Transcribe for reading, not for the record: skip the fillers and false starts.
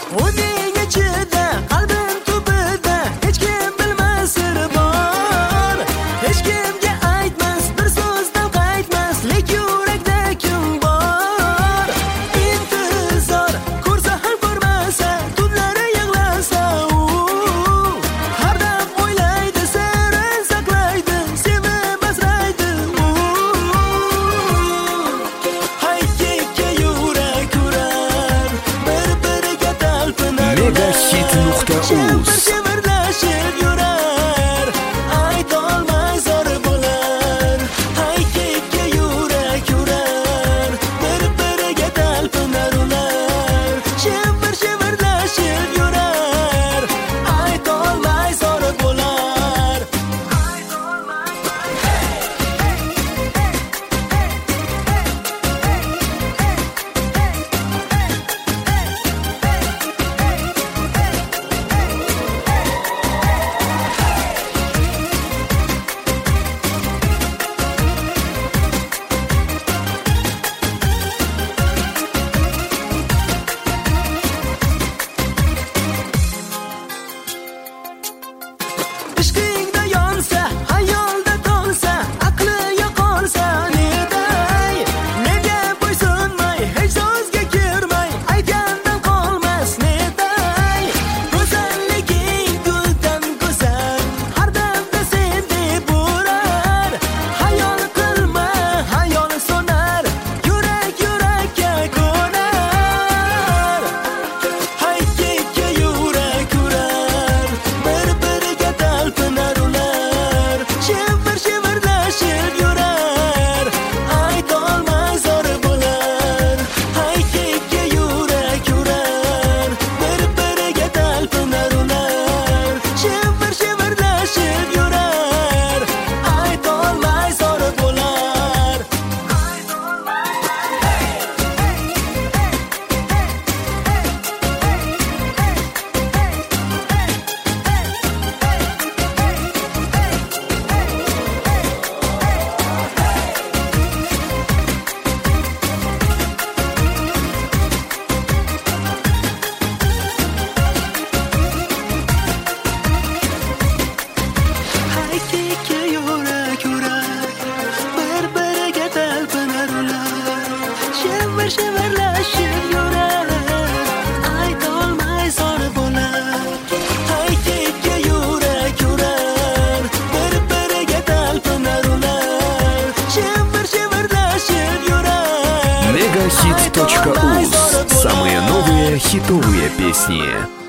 uning ichida, qalbim tubida hech kim bilmas sir bor. Hech kimga aytmas, bir so'zdan qaytmas, lek yurakda kim bor? Intizor ko'rsa ham ko'rmasa, tunlari yig'lasa u har dam o'ylaydi, sirni saqlaydi, sevib asraydi u. Haykekka yurak urar, bir-biriga talpinar. Megahit.uz Shivirlashib yurar, aytolmay zor bo'lar. Haykekka yurak urar, bir-biriga talpinar ular. Shivirlashib yurar, aytolmay zor bo'lar. Ishqingda yonsa, hayolda to'lsa, aqli yo'qolsa neday? Nega bo'ysunmay, hech so'zga kirmay, aytgandan qolmas neday? Go'zalliging guldan go'zal, har damda sen deb urar. Hayol qilma, hayol so'nar, yurak yurakka ko'nar. Haykekka yurak urar, bir-biriga talpinar ular. Shivirlashib yurar, aytolmay zor bo'lar. Haykekka yurak urar, bir-biriga talpinar ular. Shivirlashib yurar, aytolmay zor bo'lar. Haykekka yurak urar, bir-biriga talpinar ular. Shivirlashib yurar, aytolmay zor bo'lar. Haykekka yurak urar, bir-biriga talpinar ular. Shivirlashib yurar. Megahit.uz. Самые новые хитовые песни.